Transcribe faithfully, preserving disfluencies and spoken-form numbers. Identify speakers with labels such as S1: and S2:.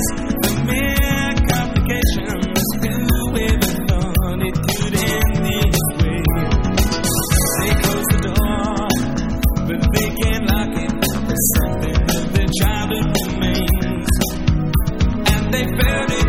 S1: the mere complications. Who ever thought it could end this way? They close the door, but they can't lock it. There's something of their childhood remains, and they felt it.